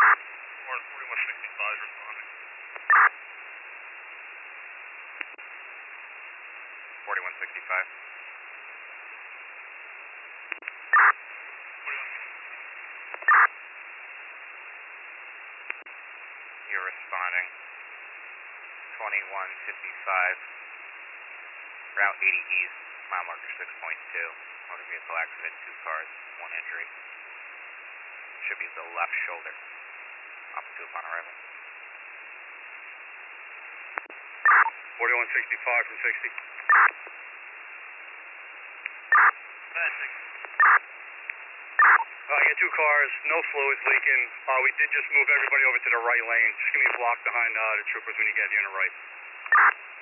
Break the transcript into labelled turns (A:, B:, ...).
A: Warren 4165 responding.
B: 4165. You're responding. 2155. Route 80 East, mile marker 6.2. Motor vehicle accident, 2 cars, 1 injury. Should be the left shoulder. Opposite upon arrival.
A: 4165 from 60. You got 2 cars, no fluids leaking. We did just move everybody over to the right lane. Just give me a block behind the troopers when you get here on the right.